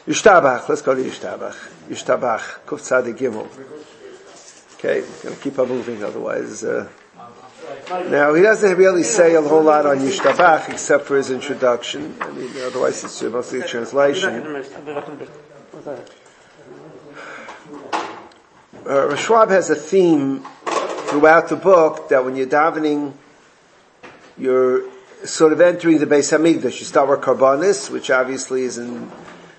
Yishtabach, let's go to Yishtabach. Yishtabach, Kuf Tzadik Gimel. Okay, gonna keep on moving, otherwise, now he doesn't really say a whole lot on Yishtabach except for his introduction. I mean, otherwise it's mostly a translation. Rav Schwab has a theme throughout the book that when you're davening, you're sort of entering the Beis Hamikdash. You start with Karbanis, which obviously is in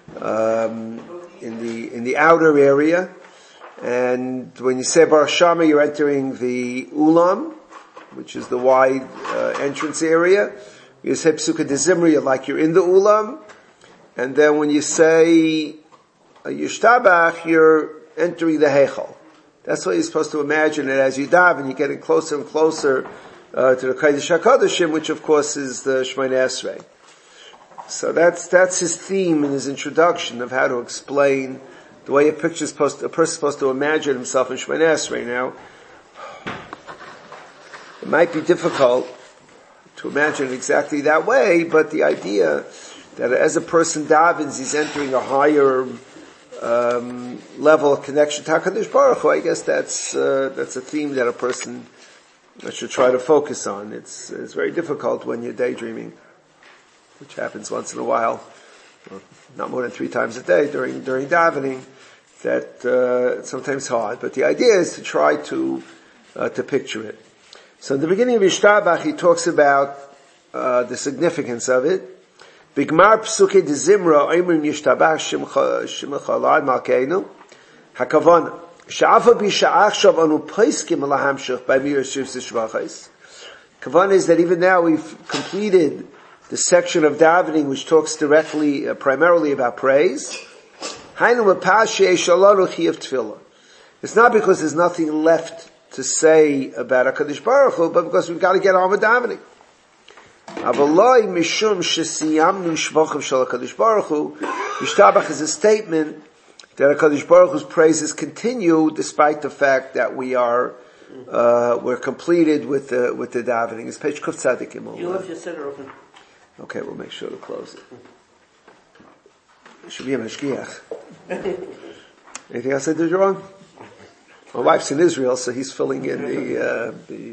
the outer area, and when you say Baruch Shama, you're entering the Ulam, which is the wide entrance area. You say Psuka de Zimri, like you're in the Ulam, and then when you say Yishtabach, you're entering the Heichal. That's what you're supposed to imagine it as you daven. You're getting closer and closer to the Kodesh HaKodeshim, which of course is the Shemoneh Esrei. So that's his theme in his introduction of how to explain the way a person's supposed to imagine himself in Shemoneh Esrei. Now, it might be difficult to imagine exactly that way, but the idea that as a person davens, he's entering a higher level of connection to HaKadosh Baruch Hu, I guess that's a theme that a person should try to focus on. It's very difficult when you're daydreaming, which happens once in a while, not more than 3 times a day during davening. That it's sometimes hard, but the idea is to try to picture it. So in the beginning of Yishtabach, he talks about the significance of it. Bigmar psuke de zimra oimrim Yishtabach shimcha alad malkeinu hakavana she'afa b'sha'ach shav anu paiskim lahamshich by mir shivs shvachos. Kavana is that even now we've completed the section of davening which talks directly, primarily about praise. It's not because there's nothing left to say about HaKadosh Baruch Hu, but because we've got to get on with davening. Yishtabach is a statement that HaKadosh Baruch Hu's praises continue despite the fact that we're completed with the davening. It's page Kuf Tzadik Gimel. You left your center open. Okay, we'll make sure to close it. It should be a mashgiach. Anything else I did wrong? My wife's in Israel, so he's filling in the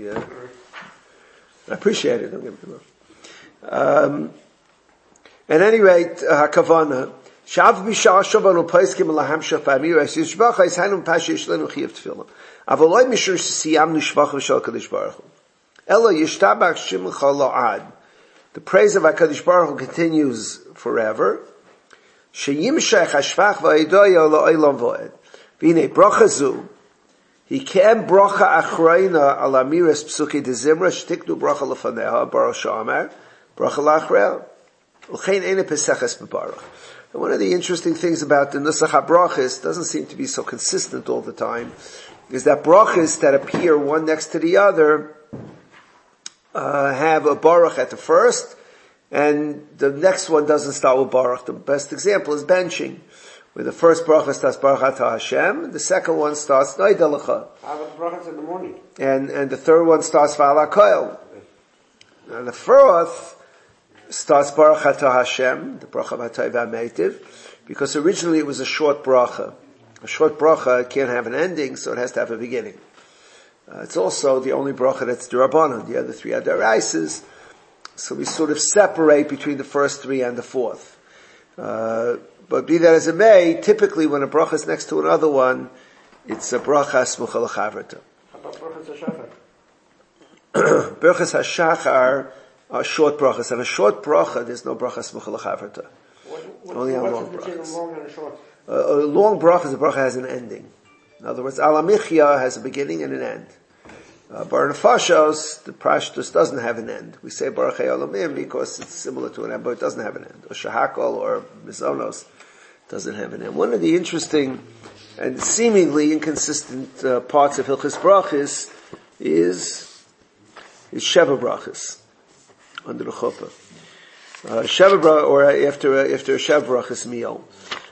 I appreciate it, don't get me wrong. At any rate, hakavana, shav b'sha'ah shavanu paiskim lahamshach b'amir esis shvachah is hanum pashish lenu chiyav tefillah. Avaloi mishur siyamnu shvachah shel Kadosh Baruch Hu. Elo yishtabach shimcha la'ad. The praise of HaKadosh Baruch Hu continues forever. Sheyimshech hashvach v'aidoya la'olam v'ed. V'inei bracha zu. He came bracha achrayna al amiras psuki de zimra shtiknu bracha lefaneha baruch shamar bracha la'achrayah. Uchein ene peseches b'baruch. And one of the interesting things about the nusach habrachis doesn't seem to be so consistent all the time, is that brachis that appear one next to the other have a baruch at the first, and the next one doesn't start with baruch. The best example is benching, where the first bracha starts baruch atah Hashem, and the second one starts noida lecha. How about the brachas in the morning? And the third one starts v'ala koil. And the fourth starts baruch atah Hashem, the bracha v'atay v'ameitiv, because originally it was a short bracha. A short bracha can't have an ending, so it has to have a beginning. It's also the only bracha that's d'Rabbanan. The other 3 are d'Oraises. So we sort of separate between the first 3 and the fourth. But be that as it may, typically when a bracha is next to another one, it's a bracha smucha l'chavrata. How about brachas hashachar? Brachas hashachar are short brachas. And a short bracha, there's no bracha smucha l'chavrata. Only on long brachas. A long bracha is a bracha has an ending. In other words, Al HaMichya has a beginning and an end. Baruch Nefashos, the Prashtus doesn't have an end. We say Baruch Olamim because it's similar to an end, but it doesn't have an end. Or Shahakol or Mizonos doesn't have an end. One of the interesting and seemingly inconsistent parts of Hilchis Brachis is Sheva Brachis under the Chuppah. Sheva Brachis, or after a Sheva Brachis meal.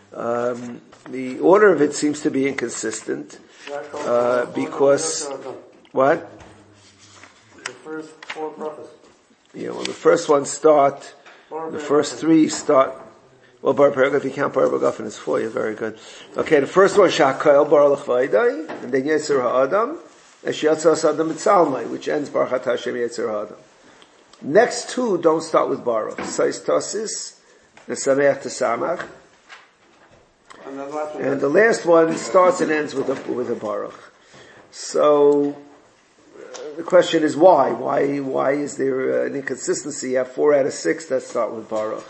The order of it seems to be inconsistent, because, what? The first 4 brachas. Yeah, well the first one start, the first 3 start, Well, bar paragraph, if you count bar bagafen, it's 4. You're very good. Okay, the first one, Sha'kayel bar l'chvaydai, and then Yetzer ha'adam, and Shiyatzas adam mitzalmai, which ends Baruch Hashem Yetzer ha'adam. Next two don't start with Baruch. Sais Tosis, and Sameach Tesamach. And the last one starts and ends with a Baruch. So, the question is why? Why is there an inconsistency? You have 4 out of 6 that start with Baruch.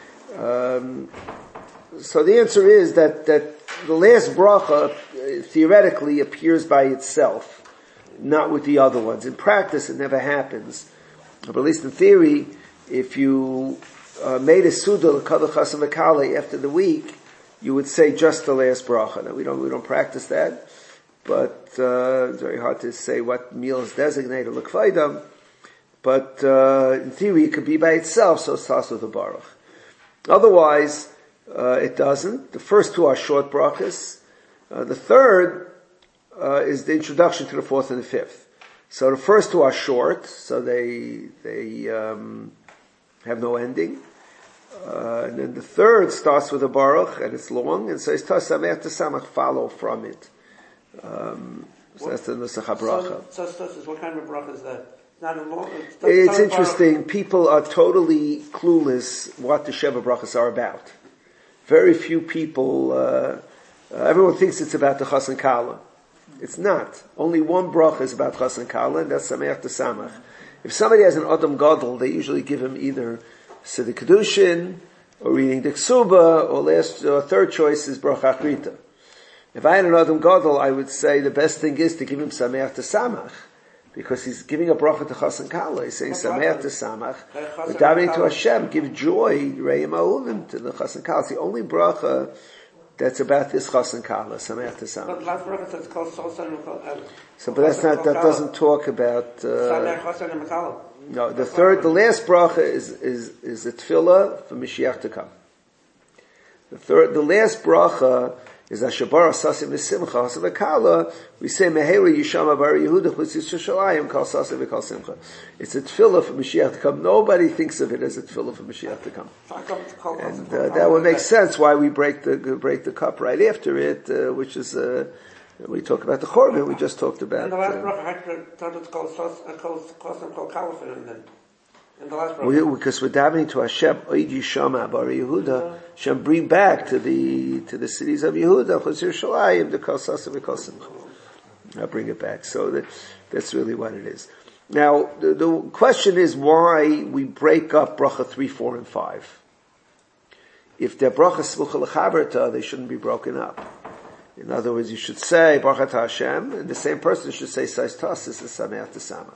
So the answer is that the last bracha theoretically appears by itself, not with the other ones. In practice, it never happens. But at least in theory, if you made a Suda l'kadach chasam v'kale after the week, you would say just the last bracha. Now we don't practice that, but it's very hard to say what meal is designated l'kvaydam. But in theory, it could be by itself, so it starts with a baruch. Otherwise, it doesn't. The first 2 are short brachas. The third is the introduction to the 4th and the 5th. So the first 2 are short, so they have no ending. And then the third starts with a baruch, and it's long, and so it's Sameach Tesamach follow from it. So that's the Nusach HaBracha. So what kind of bracha is that? It's interesting. People are totally clueless what the Sheva Brachas are about. Very few people, everyone thinks it's about the Chas and Kala. It's not. Only one bracha is about Chas and Kala, and that's Sameach Tesamach. If somebody has an Adam Gadol, they usually give him either Siddur Kedushin, or reading the Ksuba, or third choice is Bracha Achrita. If I had an Adam Gadol, I would say the best thing is to give him Sameach Tesamach, because he's giving a bracha to Chas and Kala. He's saying Sameach Tesamach, we're davening to Hashem, give joy, Re'im Ha'uvim, to the Chas and Kala. It's the only bracha that's about this Chas and Kala, Sameach Tesamach. But last bracha says called So, but that's not, that doesn't talk about, no, the last bracha is a tefillah for Mashiach to come. The last bracha is Ashabar Sasim V'Simcha Hasav V'Kala. We say Mehera Yishama Bar Yehuda Chutzis Shoshalayim Kal Sasim V'Kal Simcha. It's a tefillah for Mashiach to come. Nobody thinks of it as a tefillah for Mashiach to come. And that would make sense why we break the cup right after it, which is we talk about the Chorban. We just talked about. And the last bracha it's called Kalafin, and then. Because we're davening to Hashem, Oid Yishama Bar Yehuda, Hashem bring back to the cities of Yehuda, Chosir Shalayim, the Kal Sasa V'Kal Simcha. I'll bring it back. So that's really what it is. Now, the question is why we break up bracha 3, 4, and 5. If they're bracha Smucha L'Chaverta, they shouldn't be broken up. In other words, you should say Baruch Atah Hashem, and the same person should say Sais Tasis and Sameach Tesamach.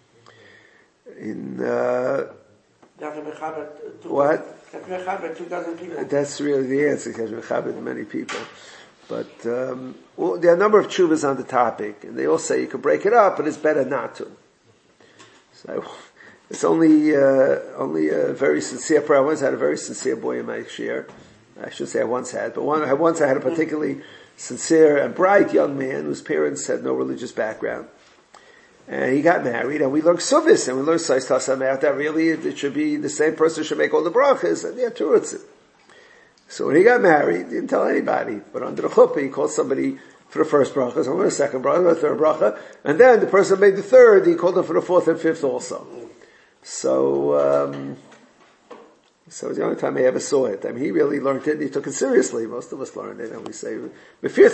What? That's really the answer, because we have many people. But there are a number of tshuvas on the topic, and they all say you can break it up, but it's better not to. So it's only a very sincere prayer. I once had a very sincere boy in my shir. I should say I once had, but once I had a particularly sincere and bright young man whose parents had no religious background. And he got married, and we learned Suvis, and we learned Sais Tasamach, that really it should be the same person should make all the brachas, and yeah, Turutzim. So when he got married, he didn't tell anybody, but under the chuppah, he called somebody for the first bracha, someone for the second bracha, the third bracha, and then the person who made the third, he called him for the 4th and 5th also. So it's the only time I ever saw it. I mean, he really learned it, and he took it seriously. Most of us learned it, and we say, but I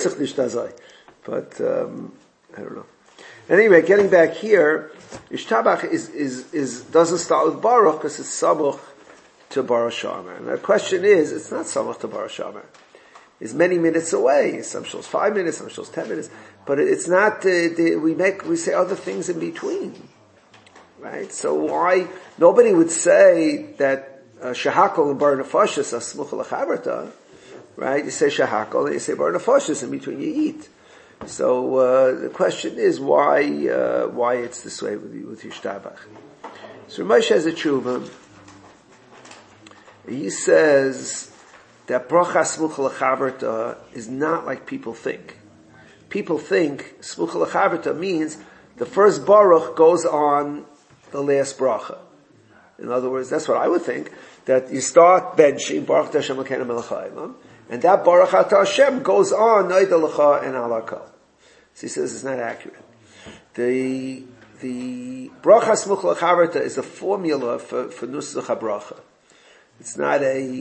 don't know. Anyway, getting back here, Ishtabach doesn't start with Baruch because it's Samuch to Baruch She'amar. And the question is, it's not Samuch to Baruch She'amar. It's many minutes away. Some shows 5 minutes, some shows 10 minutes. But it's not, we say other things in between. Right? So why, nobody would say that Shahakol and Bar Nefashis are Smuch L'Chaverta. Right? You say Shahakol and you say Bar Nefashis, in between you eat. So the question is why it's this way with Yishtabach. So Ramesh has a tshuva. He says that bracha Smucha L'Chaverta is not like people think. People think Smucha L'Chaverta means the first baruch goes on the last bracha. In other words, that's what I would think. that you start benching Baruch Hashem Elokeinu Melech Haolam, and that Baruch Atah Hashem goes on Noida Lecha and Alakal. So he says it's not accurate. The Bracha Smuch L'Chaverta is a formula for Nusach HaBracha. It's not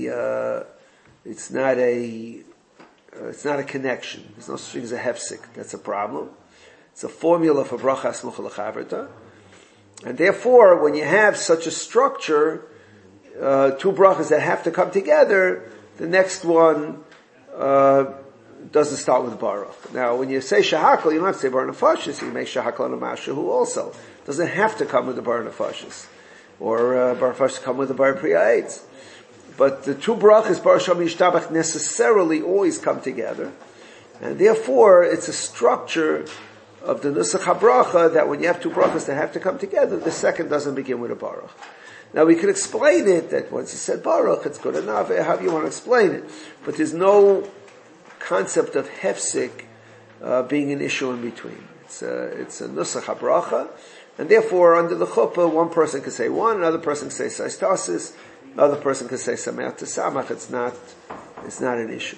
a connection. There's no such thing as a hefsek. That's a problem. It's a formula for Bracha Smuch L'Chaverta. And therefore, when you have such a structure, two brachas that have to come together, the next one doesn't start with Baruch. Now, when you say Shahakal, you don't have to say Bar Nefashis. You make Shahakal on a Mashahu also. It doesn't have to come with the Bar Nefashis. Or Bar Nefashis come with the Bar Priya. But the two brachas, Bar Shem Yishtabach, necessarily always come together. And therefore, it's a structure of the Nusach HaBracha that when you have two brachas that have to come together, the second doesn't begin with a Baruch. Now we could explain it that once you said Baruch, it's good enough, however you want to explain it. But there's no concept of hefsek being an issue in between. It's a Nusach HaBracha, and therefore under the chuppah, one person can say one, another person can say Saistasis, another person can say Sameach Tesamach. It's not an issue.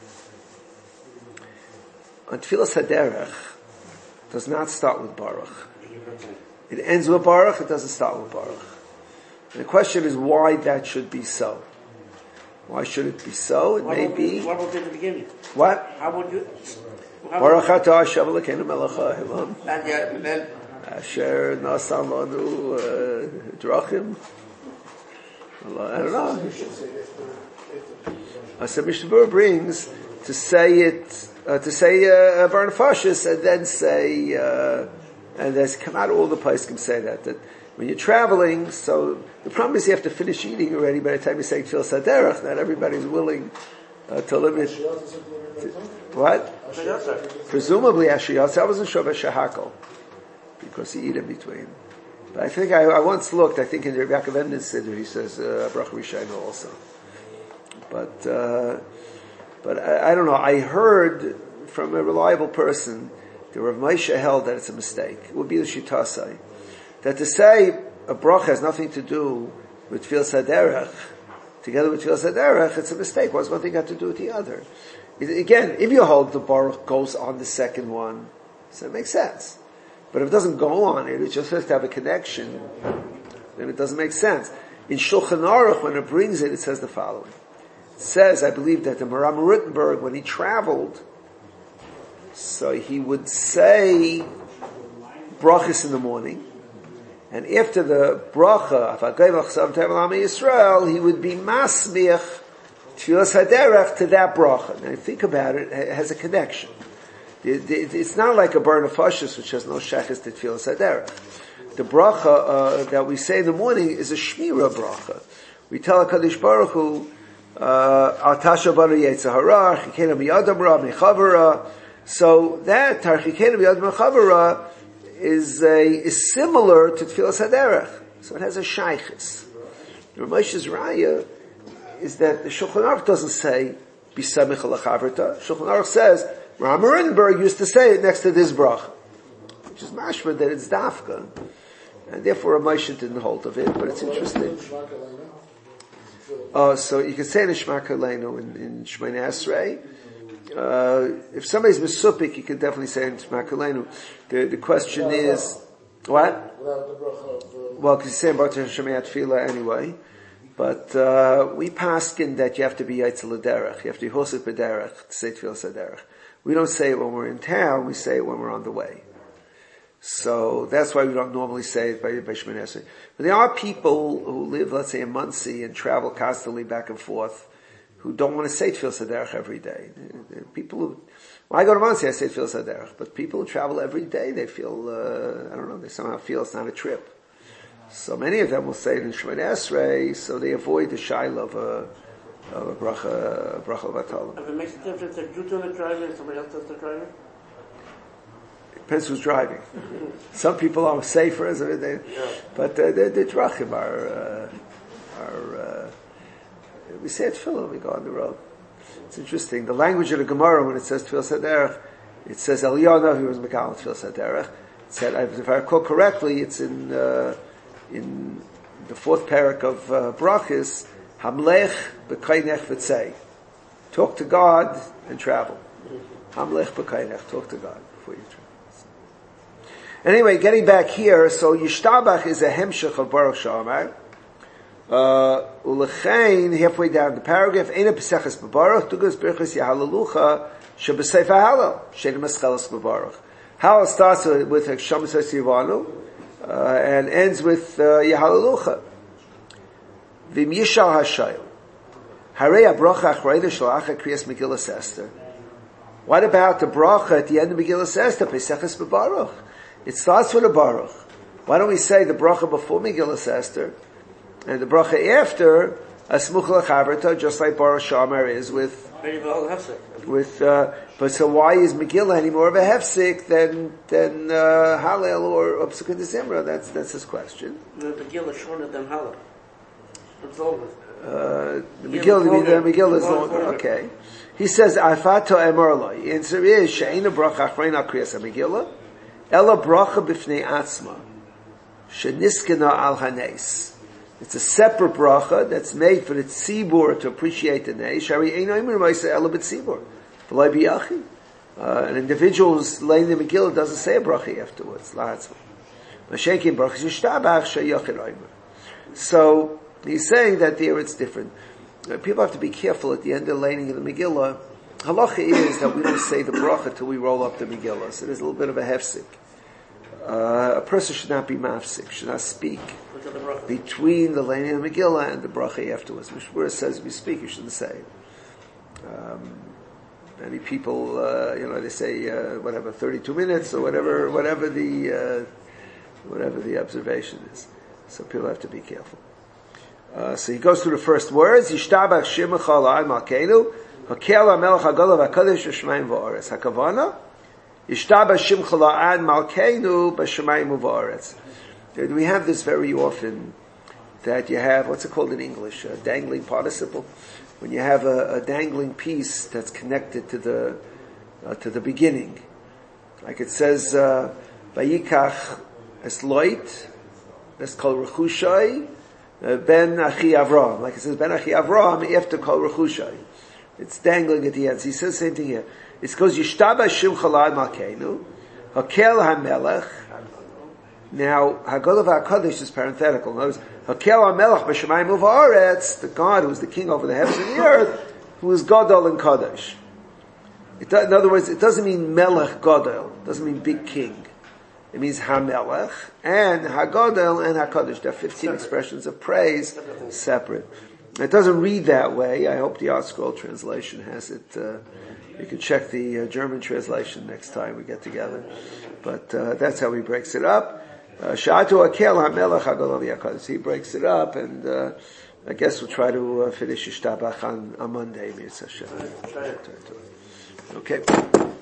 On Tfilas HaDerech, does not start with Baruch. It ends with Baruch, it doesn't start with Baruch. And the question is why that should be so. Why should it be so? It may be... What was it at the beginning? What? How would you... Baruch atah Hashem Elokeinu Melech Haolam. And then... Asher nasan lanu drachim. I don't know. So Mishnah Berurah brings to say Bar Nefashis, and then say, and there's come out all the poskim say that when you're traveling, so the problem is you have to finish eating already by the time you say Tfilas HaDerech. Not everybody's willing to limit. What? Presumably Asher Yatsa. I wasn't sure about Shahakal because you eat in between. But I think I once looked. I think in the Yaakov Emden Siddur he says Bracha Rishayna also. But I don't know. I heard from a reliable person, the Rav Moshe held that it's a mistake. It would be the Shitasai. That to say a bracha has nothing to do with Tfilas HaDerech, together with Tfilas HaDerech, it's a mistake. What's one thing got to do with the other? Again, if you hold the Baruch goes on the second one, so it makes sense. But if it doesn't go on it just has to have a connection, then it doesn't make sense. In Shulchan Aruch, when it brings it, it says the following. It says, I believe that the Maram Rittenberg, when he traveled, so he would say brachas in the morning, and after the bracha, Yisrael, he would be masmiach Tfilas HaDerech to that bracha. Now, think about it, it has a connection. It's not like a Bar Nefashis, which has no shechus to Tfilas HaDerech. The bracha that we say in the morning is a shmira bracha. We tell HaKadosh Baruch Hu, Atasha Banu Yetzirah, Chikena Miyadam Ra, Mechavara. So that Tarchikena Miyadam Mechavara is similar to Tfilas HaDerech. So it has a shaychus. The Ramesh's Raya is that the Shulchan Aruch doesn't say Bisamich L'Chaverta. Shulchan Aruch says Ram Rittenberg used to say it next to this bracha, which is mashma that it's dafka, and therefore Ramoshe didn't hold of it. But it's interesting. So you can say in Shema Kaleinu in Shemini Esrei. If somebody's mesupik, you can definitely say in Shema Kaleinu. The question is what? Well, because you say Baruch Hashem Tefillah anyway. But we paskin that you have to be Yaitzel Derech. You have to be Hosek B'derech to say Tfilas HaDerech. We don't say it when we're in town. We say it when we're on the way. So that's why we don't normally say it by Shemini Esrei. But there are people who live, let's say, in Muncie and travel constantly back and forth who don't want to say Tfilas HaDerech every day. People who, when I go to Muncie, I say Tfilas HaDerech. But people who travel every day, they feel, I don't know, they somehow feel it's not a trip. So many of them will say it in Shemini Esrei, so they avoid the shaila of a bracha v'atalim. If it makes a difference that you do the driving and somebody else does the driving? Depends who's driving. Some people are safer, but the drachim are we say tefillah when we go on the road. It's interesting. The language of the Gemara, when it says Tfilas HaDerech, it says Eliyahu, he was Mekal Tfilas HaDerech. It said, if I recall correctly, it's in the fourth parak of Brachis, Hamlech b'kainech v'tzei. Talk to God and travel. Hamlech b'kainech. Talk to God before you travel. Anyway, getting back here, so Yishtabach is a hemshech of Baruch She'amar. Ulechein, halfway down the paragraph, Eina Peseches B'Baruch, Tugas Birchas Yahalalucha, Shebeseifa Halal, Shedim Escheles B'Baruch. Halal starts with Heksham Sesivanu, and ends with Yahalalucha. V'im Yishal HaShayil. Harei HaBracha Achreida Shalach HaKriyas Megillas Esther. What about the bracha at the end of Megillas Esther, Peseches B'Baruch? It starts with a Baruch. Why don't we say the bracha before Megillas Esther, and the bracha after, Asmuch L'Chaverta, just like Baruch She'amar is with, but so why is Megillah any more of a hefsek than Hallel or Upsukah Zimra? That's his question. The Megillah is shorter than Hallel. It's over. The Megillah is longer. Okay. He says, Afato Emerloi. The answer is, She'ena bracha achrein al kriyas Megillah, Ela bracha b'fnei atzma, Sheniskena al hanes. It's a separate bracha that's made for the tzibur to appreciate the neis. Shari ein oimer ma'isa ela b'tzibur. V'loi biyachi. An individual who's laying the Megillah doesn't say a bracha afterwards. La'atzma. Mashenkin bracha yishtabach sheyachid oimer. So, he's saying that there it's different. People have to be careful at the end of laying in the Megillah. Halacha is that we don't say the bracha till we roll up the Megillah. So there's a little bit of a hefsik. A person should not be mafsik, should not speak between the laying of the Megillah and the bracha afterwards. Mishmur says if you speak, you shouldn't say it. Many people, they say, 32 minutes or whatever the observation is. So people have to be careful. So he goes through the first words, Yishtabach Shimcha La'ad Malkeinu, Hakel HaMelech HaGolav HaKadosh V'Shamayim V'Oretz. HaKavana, Yishtabach Shimcha La'ad Malkeinu B'Shamayim V'Oretz. We have this very often, that you have, what's it called in English, a dangling participle? When you have a dangling piece that's connected to the beginning. Like it says, Vayikach Esloit, that's called Rechushai, Ben Achi Avram. Like it says, Ben Achi Avram after Kol Rechushai. It's dangling at the end. So he says the same thing here. It goes, Yishtaba Shim Chalad Malkeinu, Hakel HaMelech. Now, Hagolav HaKadosh is parenthetical. In other words, Hakel HaMelech B'Shamayim U'Va'aretz, the God who is the king over the heavens and the earth, who is Gadol and Kadosh. In other words, it doesn't mean Melech Gadol. It doesn't mean big king. It means HaMelech and HaGadol and HaKadosh. There are 15 expressions of praise separate. It doesn't read that way. I hope the Art Scroll translation has it. You can check the German translation next time we get together. But that's how he breaks it up. Sha'atu Akel HaMelech HaGadol HaKadosh. He breaks it up, and I guess we'll try to finish Yishtabach on Monday. Okay.